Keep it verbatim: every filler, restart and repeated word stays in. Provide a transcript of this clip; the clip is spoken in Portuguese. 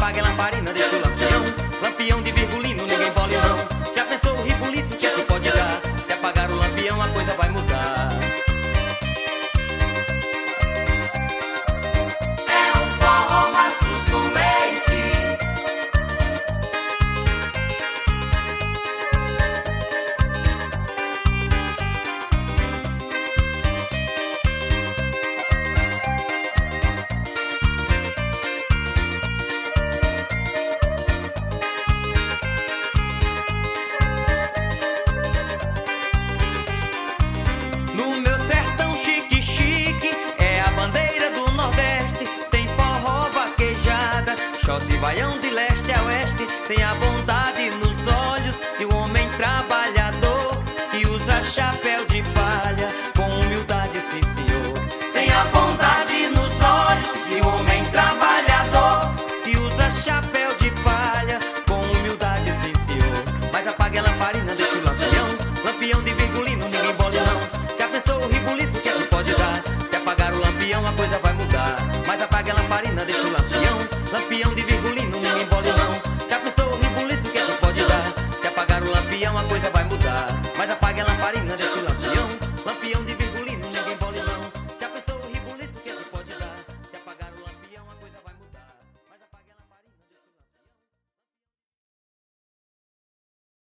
apaga a lamparina, deixa o lampião. Lampião de virgulino, ninguém pode não. Já pensou o ribuliço, o que é que pode dar? Se apagar o lampião, a coisa vai mudar. É um forró mastros com leite. No meu sertão chique chique, é a bandeira do Nordeste. Tem forró vaquejada, shot e baião de leste a oeste. Tem a bondade